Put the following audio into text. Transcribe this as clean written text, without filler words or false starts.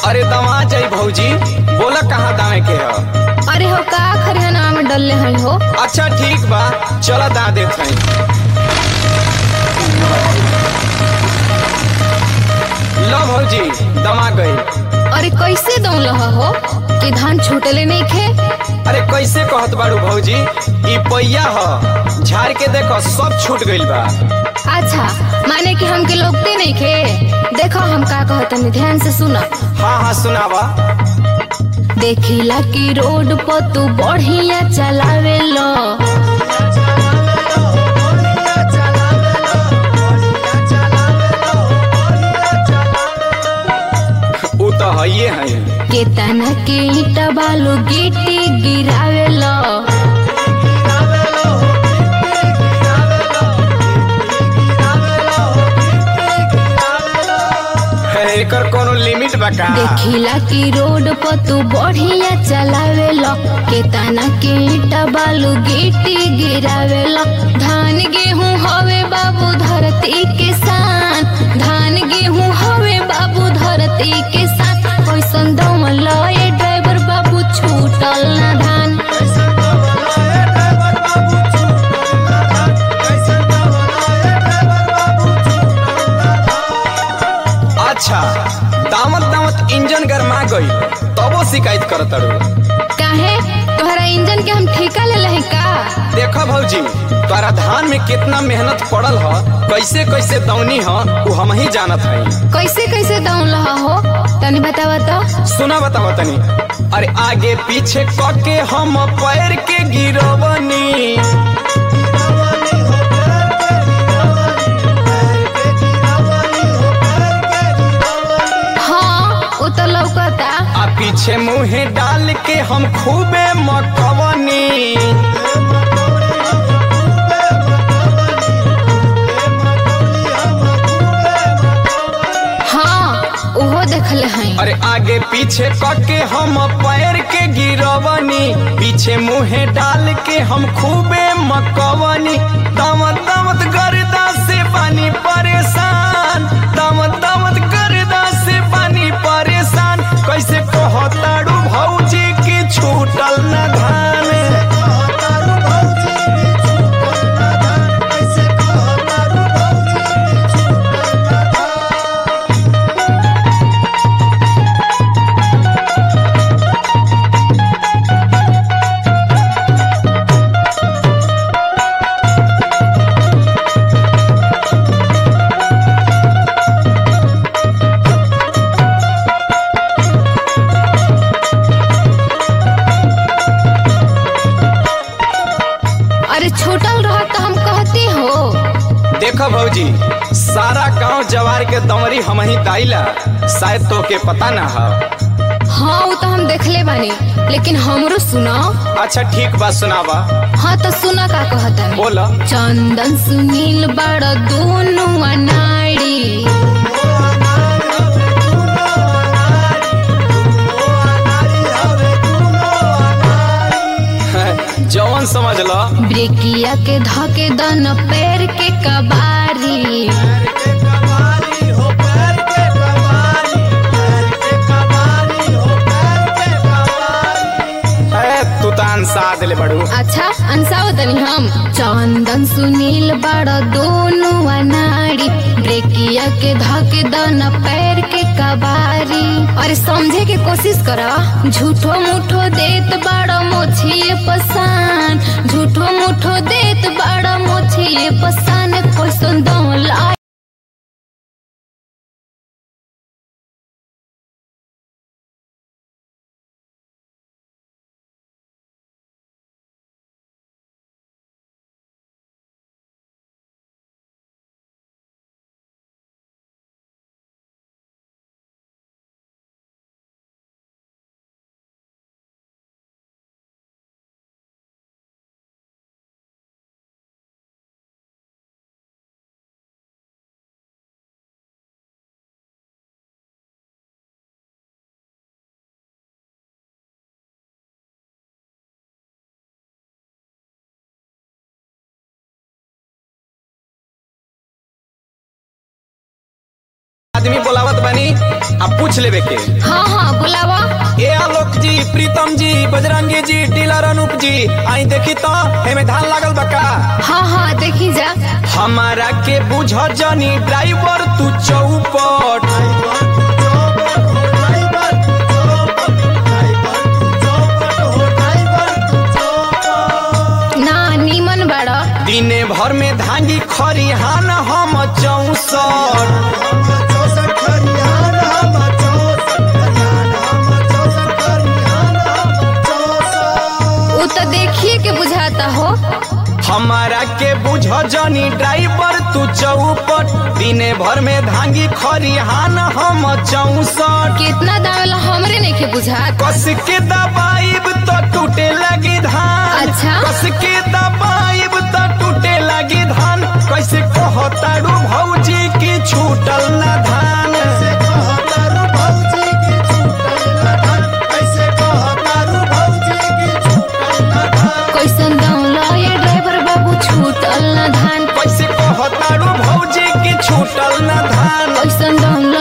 अरे दवा जाई भौजी, बोला कहाँ दावे के है? अरे हो का खरियाना में डलले हई हो। अच्छा ठीक बा, चला दा देत हई। लो भौजी, दमा गई। अरे कैसे दौल हो कि धान छूटले नहीं खे? अरे कैसे कहत बाड़ू भौजी, ई पैया ह, झाड़ के देखो सब छूट गइल बा। अच्छा माने कि हमके लोगते नहीं खे? देखो हम का कहतनी, ध्यान से सुना। हाँ हाँ सुनावा। देखिला कि रोड पर तू बढ़िया चलावे लो, उ तो हइये हई। केतना के ईटा बालू गिट्टी गिरावे लो, एकर कोनो लिमिट बा का? देखिला कि रोड पर तू बढ़िया चलावे लो, केतना के ईटा बालू गिट्टी गिरावे लो। धान गेहूं हवे बाबू धरती के शान, धान गेहूं हवे बाबू धरती के शान। कैसन दम लए ड्राइवर बाबू छूटल ना धान। अच्छा दामत दामत इंजन गरमा गई तबो शिकायत करत रहो। काहे तोहरा इंजन के हम ठेका ले लही का? देखो भौजी, तोरा धान में कितना मेहनत पड़ल ह, कैसे कैसे दौनी ह, वो हम ही जानत हई। कैसे कैसे दौल हो तनी बतावा तो। सुना बतावा तनी। अरे आगे पीछे कके हम पैर के गिरवनी, हाँ वो तो लौकता। आ पीछे मुँहे डाल के हम खूबे मकवनी। हाँ उहो देखले हई। अरे आगे पीछे कके हम पैर के गिरवनी, पीछे मुँहे डाल के हम खूबे मकवनी। दामत दामत गर्दा से पानी परेशान, दामत दामत गर्दा से पानी परेशान। कैसे कहताड़ू भौजी की छूटल न धान? अरे छूटल रहा तो हम कहती हो। देखो भौजी, सारा गांव जवार के दमरी हम ही दाइला, शायद तो के पता ना है। हाँ वो तो हम देखले बानी, लेकिन हमरो सुना। अच्छा ठीक बात सुनावा। हाँ तो सुना का कहता। बोला। चंदन सुनील बड़ दोनों अनाड़ी, जवन समझ लो। ब्रेकिया के धके दन पैर के कबारी, तू तो अंसा दिले बड़ू। अच्छा अंसाव तनी हम। चंदन सुनील बड़ दोनों अनाड़ी, ब्रेकिया के धके दन पैर के कबारी। अरे समझे के कोशिश करा, झूठो मुठो देत बड़ मोछिए पसान, झूठो मुठो देत बड़ मोछिए पसान। कैसन दौला आदमी बोलावत बनी, अब पूछ पूछ लेवे के। हाँ हाँ बुलावा। ए आलोक जी, प्रीतम जी, बजरंगी जी, डीलर अनूप जी, आई देखी तो एमे धान लागल बा का। हाँ हाँ देखी जा। हमारा के बुझ जानी ड्राइवर तू चौपट। ना नीमन बड़ा। दिने भर में धांगी खरिहान हम 64। वो तो देखिए के बुझाता हो। हमारा के बुझ जानी ड्राइवर तू चौपट। दिने भर में धांगी खरिहान हम 64। कितना दावेला हमरे नहीं के बुझात। कस के दबाइब तो टूटे लगी धान। अच्छा। कस के दबाइब तो टूटे लगी धान। कैसे कहतारू भौजी की छूटल न धान। कैसन दौला ये ड्राइवर बाबू छूटल न धान। कैसे कहतारू भौजी की छूटल न धान। कैसन दौला